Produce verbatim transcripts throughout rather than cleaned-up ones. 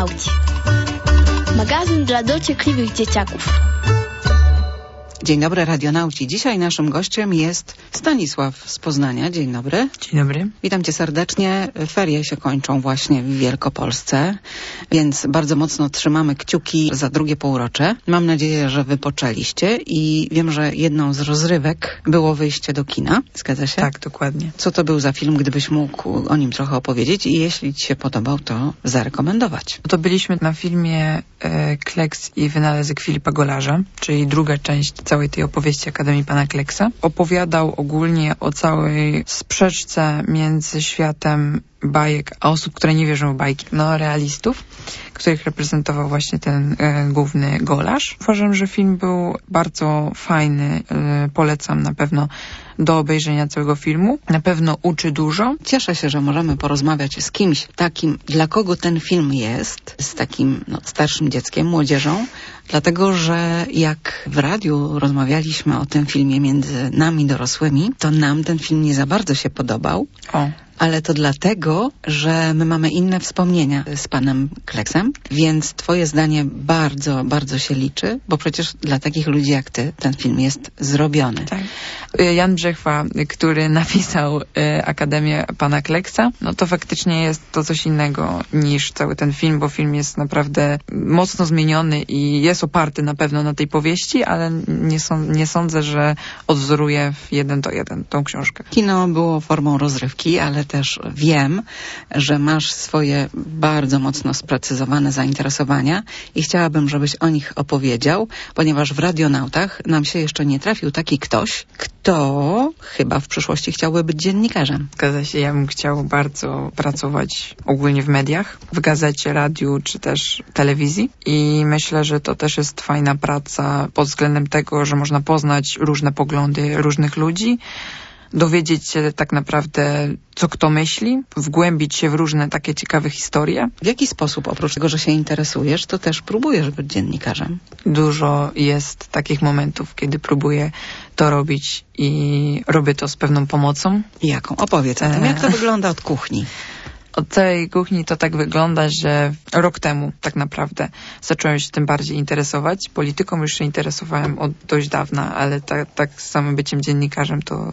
Radionauci. Magazyn dla dociekliwych dzieciaków. Dzień dobry, radionauci. Dzisiaj naszym gościem jest Stanisław z Poznania. Dzień dobry. Dzień dobry. Witam cię serdecznie. Ferie się kończą właśnie w Wielkopolsce, więc bardzo mocno trzymamy kciuki za drugie półrocze. Mam nadzieję, że wypoczęliście i wiem, że jedną z rozrywek było wyjście do kina. Zgadza się? Tak, dokładnie. Co to był za film, gdybyś mógł o nim trochę opowiedzieć i jeśli ci się podobał, to zarekomendować. To byliśmy na filmie e, Kleks i wynalazek Filipa Golarza, czyli druga część całej tej opowieści Akademii Pana Kleksa. Opowiadał ogólnie o całej sprzeczce między światem bajek, a osób, które nie wierzą w bajki, no realistów, których reprezentował właśnie ten e, główny Golarz. Uważam, że film był bardzo fajny. E, polecam na pewno do obejrzenia całego filmu. Na pewno uczy dużo. Cieszę się, że możemy porozmawiać z kimś takim, dla kogo ten film jest, z takim no, starszym dzieckiem, młodzieżą, dlatego, że jak w radiu rozmawialiśmy o tym filmie między nami dorosłymi, to nam ten film nie za bardzo się podobał. O. Ale to dlatego, że my mamy inne wspomnienia z panem Kleksem, więc twoje zdanie bardzo, bardzo się liczy, bo przecież dla takich ludzi jak ty ten film jest zrobiony. Tak. Jan Brzechwa, który napisał y, Akademię Pana Kleksa, no to faktycznie jest to coś innego niż cały ten film, bo film jest naprawdę mocno zmieniony i jest oparty na pewno na tej powieści, ale nie, są, nie sądzę, że odwzoruje w jeden do jeden tą książkę. Kino było formą rozrywki, ale też wiem, że masz swoje bardzo mocno sprecyzowane zainteresowania i chciałabym, żebyś o nich opowiedział, ponieważ w Radionautach nam się jeszcze nie trafił taki ktoś, kto chyba w przyszłości chciałby być dziennikarzem. Zgadza się, ja bym chciał bardzo pracować ogólnie w mediach, w gazecie, radiu czy też telewizji i myślę, że to też jest fajna praca pod względem tego, że można poznać różne poglądy różnych ludzi, dowiedzieć się tak naprawdę, co kto myśli, wgłębić się w różne takie ciekawe historie. W jaki sposób, oprócz tego, że się interesujesz, to też próbujesz być dziennikarzem? Dużo jest takich momentów, kiedy próbuję to robić i robię to z pewną pomocą. I jaką? Opowiedz o tym, jak to wygląda od kuchni. Od całej kuchni to tak wygląda, że rok temu tak naprawdę zacząłem się tym bardziej interesować. Polityką już się interesowałem od dość dawna, ale tak, tak z samym byciem dziennikarzem to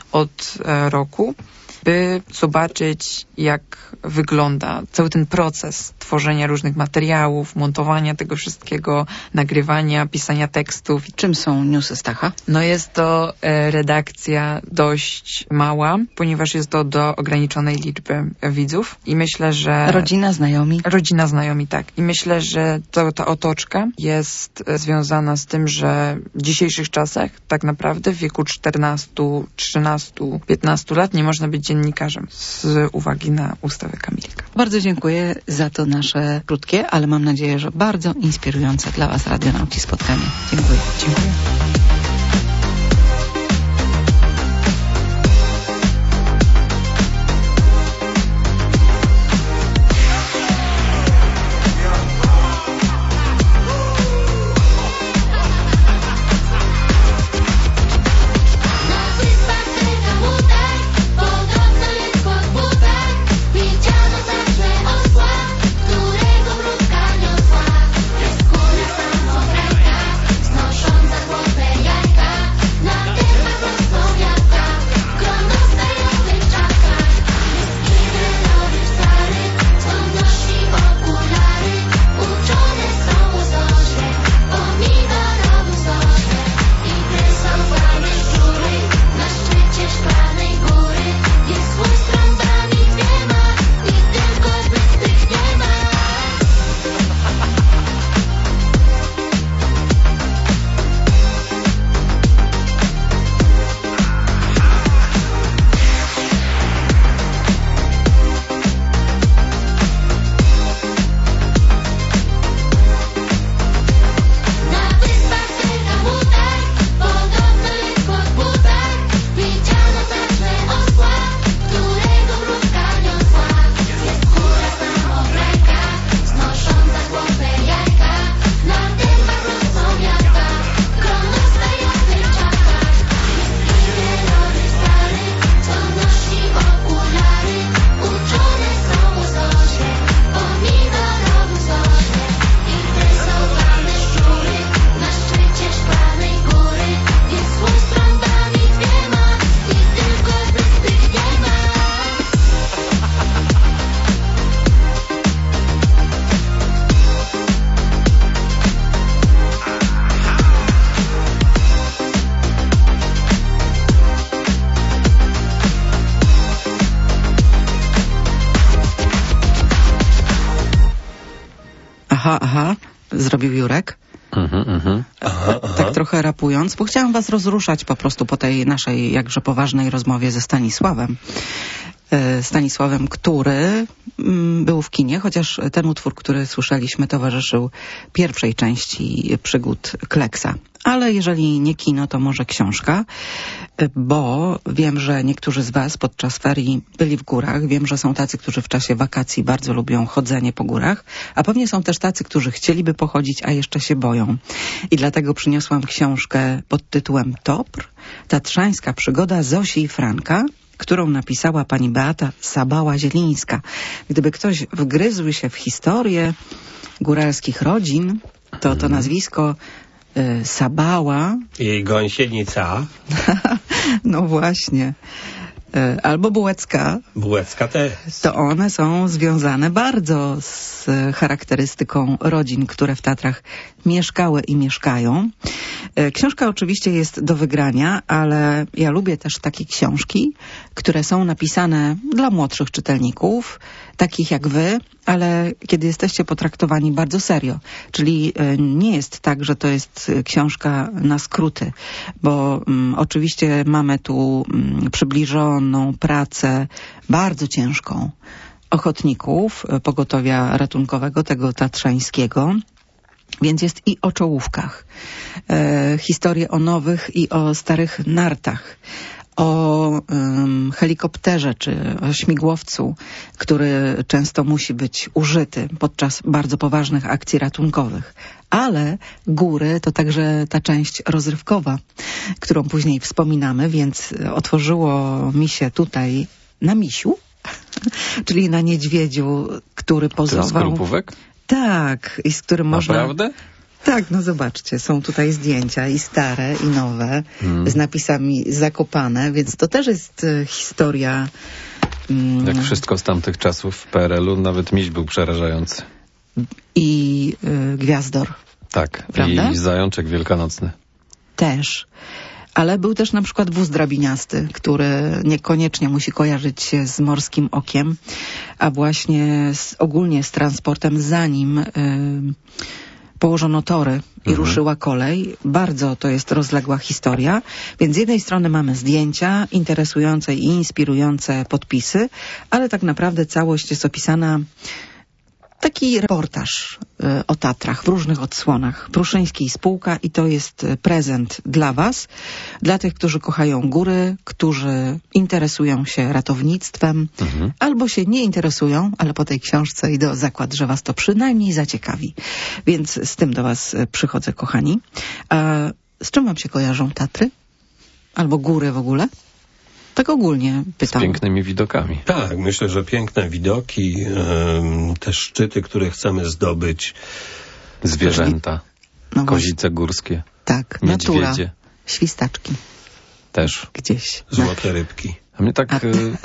od e, roku, by zobaczyć, jak wygląda cały ten proces tworzenia różnych materiałów, montowania tego wszystkiego, nagrywania, pisania tekstów. Czym są Newsy Stacha? No jest to e, redakcja dość mała, ponieważ jest to do ograniczonej liczby widzów i myślę, że... Rodzina, znajomi? Rodzina, znajomi, tak. I myślę, że cała ta otoczka jest e, związana z tym, że w dzisiejszych czasach tak naprawdę w wieku czternastu, trzynastu, piętnastu lat nie można być dziennikarzem z uwagi na ustawę Kamilka. Bardzo dziękuję za to nasze krótkie, ale mam nadzieję, że bardzo inspirujące dla was radionauci spotkanie. Dziękuję. Dziękuję. Którego wróżka niosła, jest kula samograjka, znosząca złote aha, aha, zrobił Jurek. Mhm, mhm. Aha, aha. Tak trochę rapując, bo chciałam was rozruszać po prostu po tej naszej jakże poważnej rozmowie ze Stanisławem. Stanisławem, który był w kinie, chociaż ten utwór, który słyszeliśmy, towarzyszył pierwszej części przygód Kleksa. Ale jeżeli nie kino, to może książka, bo wiem, że niektórzy z was podczas ferii byli w górach. Wiem, że są tacy, którzy w czasie wakacji bardzo lubią chodzenie po górach, a pewnie są też tacy, którzy chcieliby pochodzić, a jeszcze się boją. I dlatego przyniosłam książkę pod tytułem Topr, tatrzańska przygoda Zosi i Franka, którą napisała pani Beata Sabała-Zielińska. Gdyby ktoś wgryzł się w historię góralskich rodzin, to to nazwisko y, Sabała... Jej gąsienica. No właśnie. Y, albo Bułecka. Bułecka też. To one są związane bardzo z charakterystyką rodzin, które w Tatrach mieszkały i mieszkają. Książka oczywiście jest do wygrania, ale ja lubię też takie książki, które są napisane dla młodszych czytelników, takich jak wy, ale kiedy jesteście potraktowani bardzo serio. Czyli nie jest tak, że to jest książka na skróty, bo um, oczywiście mamy tu um, przybliżoną pracę bardzo ciężką ochotników pogotowia ratunkowego, tego tatrzańskiego, więc jest i o czołówkach, e, historie o nowych i o starych nartach, o um, helikopterze czy o śmigłowcu, który często musi być użyty podczas bardzo poważnych akcji ratunkowych. Ale góry to także ta część rozrywkowa, którą później wspominamy, więc otworzyło mi się tutaj na misiu, czyli na niedźwiedziu, który pozował. Ten skorupówek? Tak, i z którym można... Naprawdę? Tak, no zobaczcie, są tutaj zdjęcia i stare, i nowe, hmm. z napisami Zakopane, więc to też jest e, historia... Mm, Jak wszystko z tamtych czasów w P R L u, nawet miś był przerażający. I y, Gwiazdor. Tak, prawda? I zajączek wielkanocny. Też. Ale był też na przykład wóz drabiniasty, który niekoniecznie musi kojarzyć się z morskim okiem, a właśnie z, ogólnie z transportem, zanim y, położono tory i mhm. ruszyła kolej. Bardzo to jest rozległa historia, więc z jednej strony mamy zdjęcia interesujące i inspirujące podpisy, ale tak naprawdę całość jest opisana. Taki reportaż y, o Tatrach w różnych odsłonach. Pruszyński Spółka i to jest prezent dla was, dla tych, którzy kochają góry, którzy interesują się ratownictwem, mhm. albo się nie interesują, ale po tej książce idę o zakład, że was to przynajmniej zaciekawi. Więc z tym do was przychodzę, kochani. A z czym wam się kojarzą Tatry? Albo góry w ogóle? Tak ogólnie pytam. Z pięknymi widokami. Tak, myślę, że piękne widoki, um, te szczyty, które chcemy zdobyć. Zwierzęta, no kozice górskie, tak, niedźwiedzie. Natura, świstaczki. Też. Gdzieś. Złote rybki. A mnie tak... A to,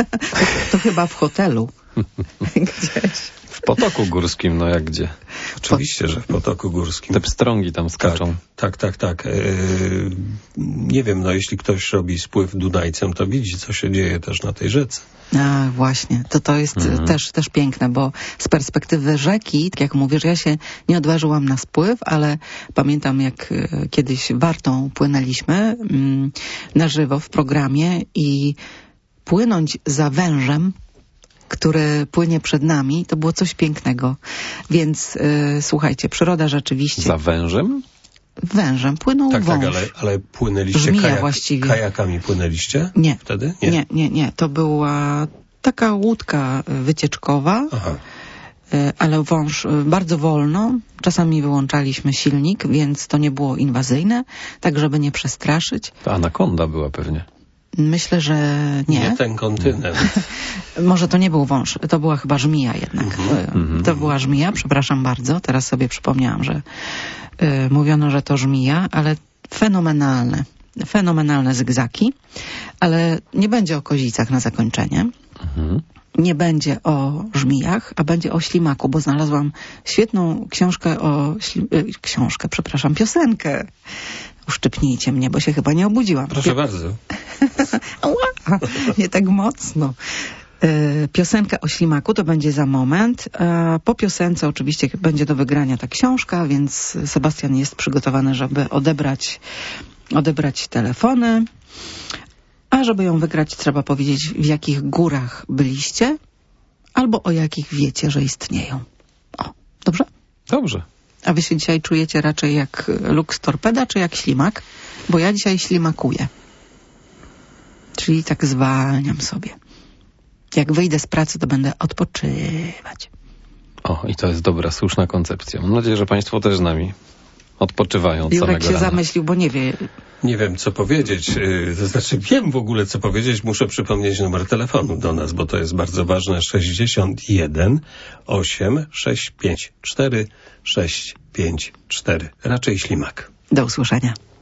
to chyba w hotelu. Gdzieś. W Potoku Górskim, no jak gdzie? Oczywiście, że w Potoku Górskim. Te pstrągi tam skaczą. Tak, tak, tak. tak. Yy, nie wiem, no jeśli ktoś robi spływ Dunajcem, to widzi, co się dzieje też na tej rzece. A, właśnie. To to jest mhm. też, też piękne, bo z perspektywy rzeki, tak jak mówisz, ja się nie odważyłam na spływ, ale pamiętam, jak y, kiedyś Wartą płynęliśmy y, na żywo w programie i płynąć za wężem, który płynie przed nami, to było coś pięknego. Więc y, słuchajcie, przyroda rzeczywiście... Za wężem? Wężem. Płynął tak, wąż. Tak, ale, ale płynęliście Żmija kajak, właściwie. kajakami płynęliście? Nie. Wtedy? Nie. nie, nie, nie. To była taka łódka wycieczkowa, Aha. ale wąż bardzo wolno. Czasami wyłączaliśmy silnik, więc to nie było inwazyjne, tak żeby nie przestraszyć. To anakonda była pewnie. Myślę, że nie. Nie ten kontynent. Może to nie był wąż, to była chyba żmija jednak. Mm-hmm. To była żmija, przepraszam bardzo. Teraz sobie przypomniałam, że y, mówiono, że to żmija, ale fenomenalne. Fenomenalne zygzaki. Ale nie będzie o kozicach na zakończenie. Mm-hmm. Nie będzie o żmijach, a będzie o ślimaku, bo znalazłam świetną książkę o... Śli... Y, książkę, przepraszam, piosenkę. Uszczypnijcie mnie, bo się chyba nie obudziłam. Proszę Pio... bardzo. Ała, nie tak mocno. Yy, piosenka o ślimaku to będzie za moment. A po piosence oczywiście będzie do wygrania ta książka, więc Sebastian jest przygotowany, żeby odebrać, odebrać telefony. A żeby ją wygrać, trzeba powiedzieć, w jakich górach byliście, albo o jakich wiecie, że istnieją. O, dobrze? Dobrze. A wy się dzisiaj czujecie raczej jak Lux Torpeda, czy jak ślimak? Bo ja dzisiaj ślimakuję. Czyli tak zwalniam sobie. Jak wyjdę z pracy, to będę odpoczywać. O, i to jest dobra, słuszna koncepcja. Mam nadzieję, że państwo też z nami odpoczywają od Jurek samego się rana. zamyślił, bo nie wie. Nie wiem, co powiedzieć. Yy, To znaczy, wiem w ogóle, co powiedzieć. Muszę przypomnieć numer telefonu do nas, bo to jest bardzo ważne. sześćdziesiąt jeden osiem sześć pięć cztery sześć pięć cztery. Raczej ślimak. Do usłyszenia.